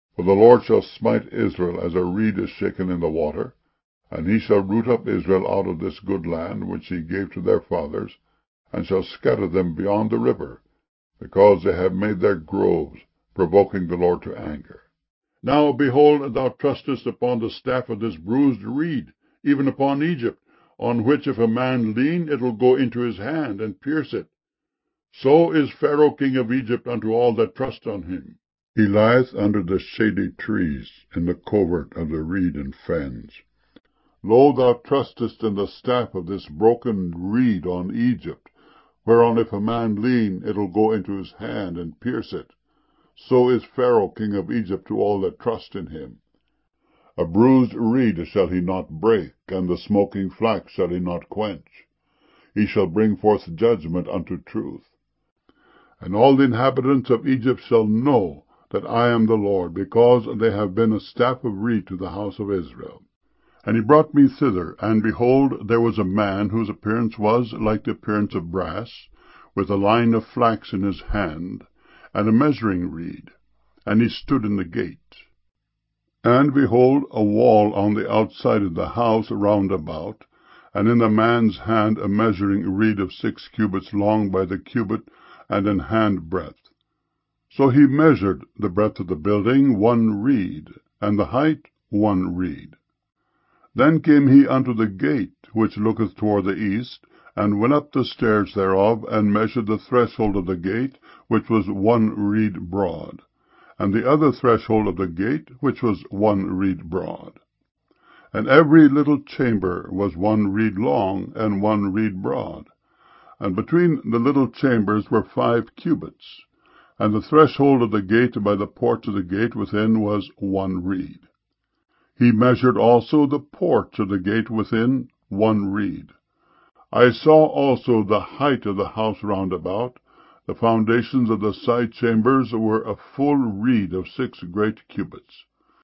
For the Lord shall smite Israel as a reed is shaken in the water, and he shall root up Israel out of this good land which he gave to their fathers, and shall scatter them beyond the river, because they have made their groves, provoking the Lord to anger. Now, behold, thou trustest upon the staff of this bruised reed, even upon Egypt, on which if a man lean, it will go into his hand, and pierce it. So is Pharaoh king of Egypt unto all that trust on him. He lieth under the shady trees, in the covert of the reed and fens. Lo, thou trustest in the staff of this broken reed on Egypt, whereon if a man lean, it will go into his hand, and pierce it. So is Pharaoh king of Egypt to all that trust in him. A bruised reed shall he not break, and the smoking flax shall he not quench. He shall bring forth judgment unto truth. And all the inhabitants of Egypt shall know that I am the Lord, because they have been a staff of reed to the house of Israel. And he brought me thither, and behold, there was a man whose appearance was like the appearance of brass, with a line of flax in his hand, and a measuring reed, and he stood in the gate. And behold, a wall on the outside of the house round about, and in the man's hand a measuring reed of 6 cubits long by the cubit, and an hand breadth. So he measured the breadth of the building 1 reed, and the height 1 reed. Then came he unto the gate, which looketh toward the east, and went up the stairs thereof, and measured the threshold of the gate, which was 1 reed broad, and the other threshold of the gate, which was 1 reed broad. And every little chamber was 1 reed long, and 1 reed broad. And between the little chambers were 5 cubits. And the threshold of the gate by the porch of the gate within was 1 reed. He measured also the porch of the gate within 1 reed. I saw also the height of the house round about. The foundations of the side chambers were a full reed of 6 great cubits.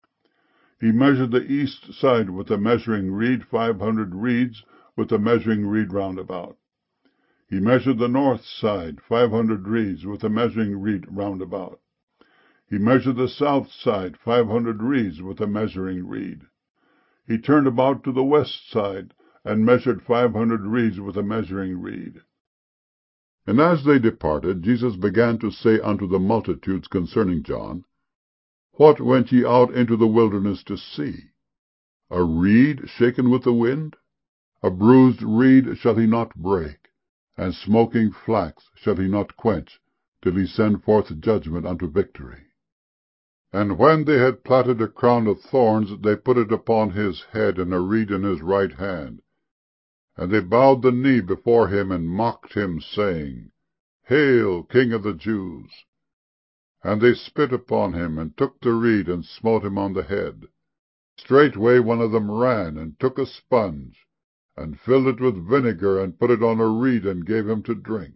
He measured the east side with a measuring reed 500 reeds, with a measuring reed round about. He measured the north side 500 reeds, with a measuring reed round about. He measured the south side 500 reeds, with a measuring reed. He turned about to the west side, and measured 500 reeds with a measuring reed. And as they departed, Jesus began to say unto the multitudes concerning John, What went ye out into the wilderness to see? A reed shaken with the wind? A bruised reed shall he not break, and smoking flax shall he not quench, till he send forth judgment unto victory. And when they had platted a crown of thorns, they put it upon his head, and a reed in his right hand. And they bowed the knee before him, and mocked him, saying, Hail, King of the Jews! And they spit upon him, and took the reed, and smote him on the head. Straightway one of them ran, and took a sponge, and filled it with vinegar, and put it on a reed, and gave him to drink.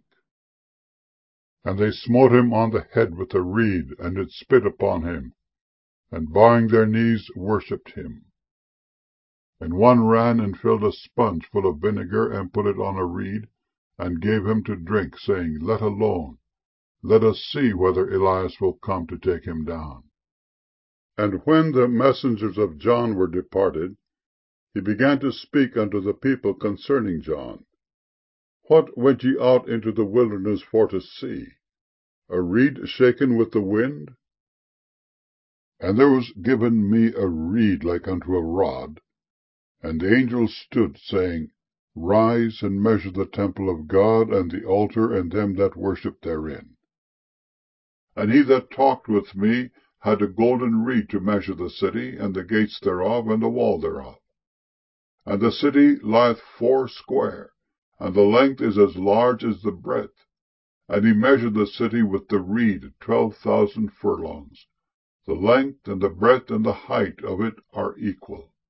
And they smote him on the head with the reed, and did spit upon him, and bowing their knees worshipped him. And one ran and filled a sponge full of vinegar, and put it on a reed, and gave him to drink, saying, Let alone, let us see whether Elias will come to take him down. And when the messengers of John were departed, he began to speak unto the people concerning John. What went ye out into the wilderness for to see? A reed shaken with the wind? And there was given me a reed like unto a rod, and the angel stood, saying, Rise and measure the temple of God, and the altar, and them that worship therein. And he that talked with me had a golden reed to measure the city, and the gates thereof, and the wall thereof. And the city lieth foursquare, and the length is as large as the breadth. And he measured the city with the reed 12,000 furlongs. The length and the breadth and the height of it are equal.